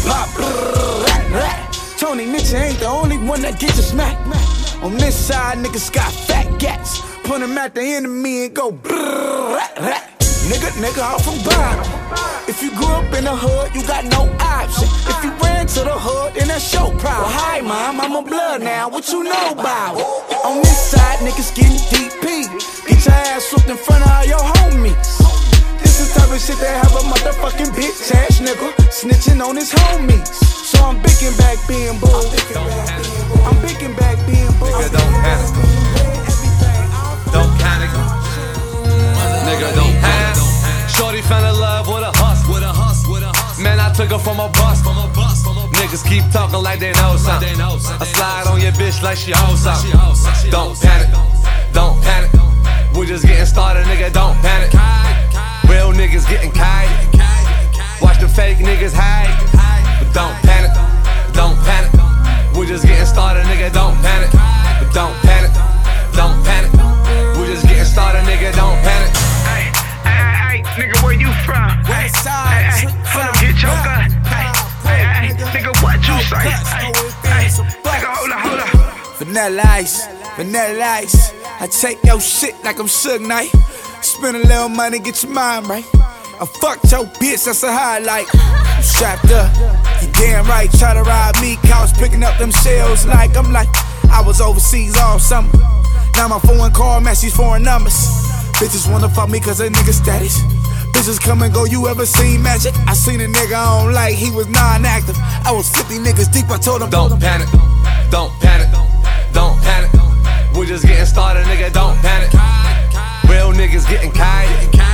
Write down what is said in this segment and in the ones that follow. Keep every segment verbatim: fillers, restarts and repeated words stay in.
pop. Tony Mitchell ain't the only one that gets you smacked. On this side, niggas got fat gats. Put them at the enemy and go nigga, nigga, I'm from bottom. If you grew up in the hood, you got no option. If you ran to the hood, then that's your problem. Well, hi, mom, I'm a blood now. What you know about it? On this side, niggas getting D P. Get your ass whooped in front of all your homies. This is the type of shit that have a motherfucking bitch ass nigga snitching on his homies. So I'm bigging back being bull. I'm bigging back being bull. Nigga, don't panic. Don't panic. Nigga, don't panic. Shorty fell in love with a hustle. With a hustle. With a hustle. Man, I took her from a bus. From a bus. Niggas keep talking like they know something. I slide on your bitch like she owes something. Don't panic. Don't panic. We just getting started, nigga. Don't panic. Real niggas getting kite. Watch the fake niggas hide. But don't panic. Don't panic. We just getting started, nigga. Don't panic. But don't panic. Don't panic. We just getting started, nigga. Don't panic. Hey, hey, hey, nigga, where you from? Hey, hey, hey, hold up, get your gun. Hey, hey, hey, nigga, what you say? Hey, hey, nigga, hold up, hold up. Vanilla ice, vanilla ice. I take your shit like I'm Suge Knight. Spend a little money, get your mind right. I fucked your bitch, that's a highlight. I'm strapped up, you damn right. Try to ride me, couch picking up them shells like I'm like I was overseas all summer. Now my phone call matches foreign numbers. Bitches wanna fuck me cause of nigga status. Bitches come and go, you ever seen Magic? I seen a nigga I don't like, he was non-active. I was fifty niggas deep, I told him don't panic, don't panic, don't panic. We just getting started, nigga, don't panic. Real niggas getting kite.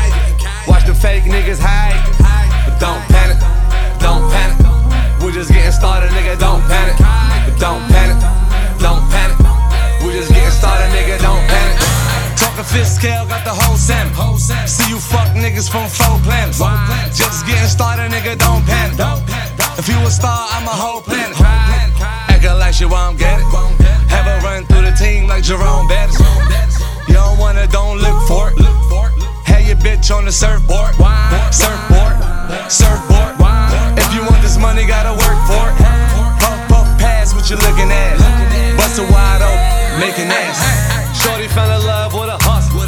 Watch the fake niggas hide. But don't panic, don't panic. We just getting started, nigga, don't panic. But don't panic, don't panic. We just getting started, nigga, don't panic. Talking fifth scale, got the whole Sam. See you fuck niggas from four planets. Just getting started, nigga, don't panic. If you a star, I'm a whole planet. Acting like shit, won't get it. Have her run through the team like Jerome Bettis. You don't wanna, don't look for it. Have your bitch on the surfboard. Surfboard, surfboard. If you want this money, gotta work for it. Puff, puff, pass what you looking at. Bust it wide open, making ass. Shorty fell in love with a hustle.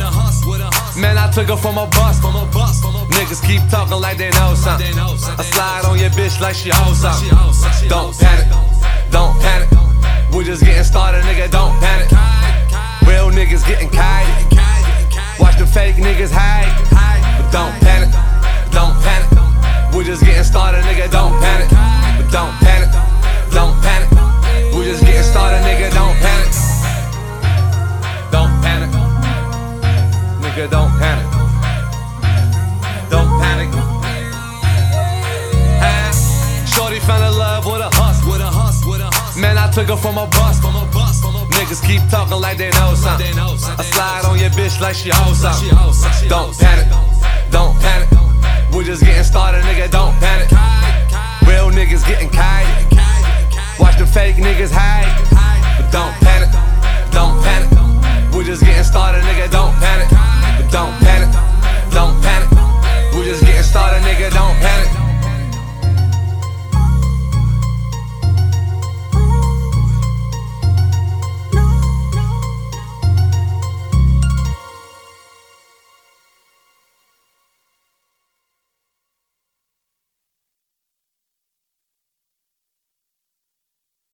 Man, I took her from a bus. Niggas keep talking like they know something. I slide on your bitch like she owes something. Don't panic, don't panic. We just getting started, nigga, don't panic. Real niggas getting kite. Watch the fake niggas hide. But don't panic, don't panic. We just getting started, nigga, don't panic. But don't panic, don't panic. We just getting started, nigga, don't panic. Don't panic. Nigga, don't panic. Don't panic. Hey, shorty fell in love with a hustle. With a hustle, with a hustle. Man, I took her from a bus. From a bus. Niggas keep talking like they know something. I slide on your bitch like she owes something. Don't panic. Don't panic. We just getting started, nigga, don't panic. Real niggas getting